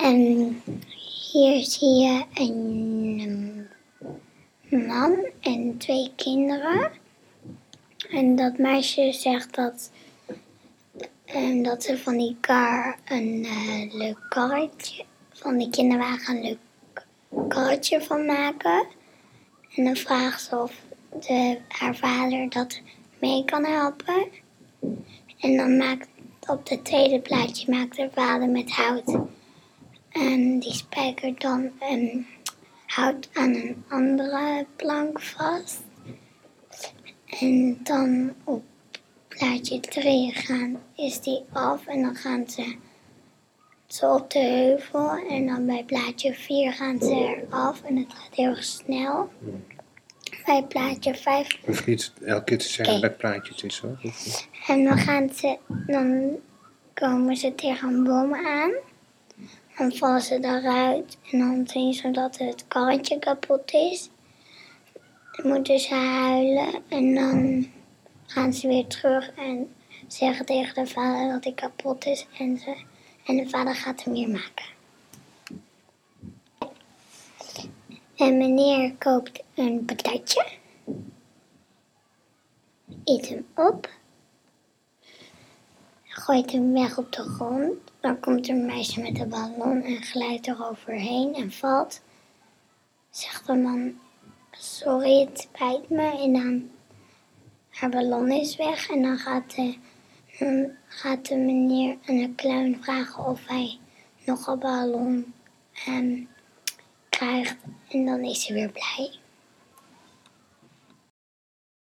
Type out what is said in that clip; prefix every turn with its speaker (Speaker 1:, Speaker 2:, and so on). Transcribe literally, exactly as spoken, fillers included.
Speaker 1: En hier zie je een man en twee kinderen. En dat meisje zegt dat, um, dat ze van die kar een uh, leuk karretje, van die kinderwagen een leuk karretje van maken. En dan vraagt ze of de, haar vader dat mee kan helpen. En dan maakt op het tweede plaatje maakt haar vader met hout. En die spijkert dan um, hout aan een andere plank vast. En dan op plaatje drie gaan, is die af en dan gaan ze, ze op de heuvel. En dan bij plaatje vier gaan ze eraf en het gaat heel snel. Bij plaatje vijf...
Speaker 2: Hoef niet elke keer te zeggen
Speaker 1: okay.
Speaker 2: bij plaatje het is hoor.
Speaker 1: En dan gaan ze, dan komen ze tegen een boom aan. Dan vallen ze eruit en dan zien ze dat het karretje kapot is. Dan moeten ze huilen en dan gaan ze weer terug en zeggen tegen de vader dat hij kapot is. En, ze, en de vader gaat hem weer maken. En meneer koopt een patatje. Eet hem op. Gooit hem weg op de grond. Dan komt er een meisje met een ballon en glijdt er overheen en valt. Zegt de man, sorry, het spijt me. En dan, haar ballon is weg. En dan gaat de, dan gaat de meneer aan de clown vragen of hij nog een ballon um, krijgt. En dan is hij weer blij.